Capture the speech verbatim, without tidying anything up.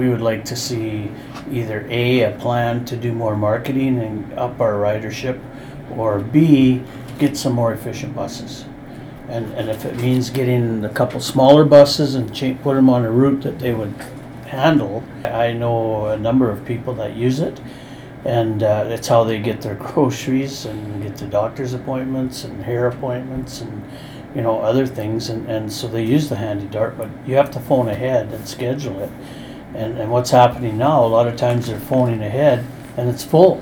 We would like to see either A, a plan to do more marketing and up our ridership, or B, get some more efficient buses. And, and if it means getting a couple smaller buses and cha- put them on a route that they would handle. I know a number of people that use it, and uh, it's how they get their groceries and get the doctor's appointments and hair appointments and, you know, other things. And, and so they use the Handy Dart, but you have to phone ahead and schedule it. And, and what's happening now, a lot of times they're phoning ahead and it's full.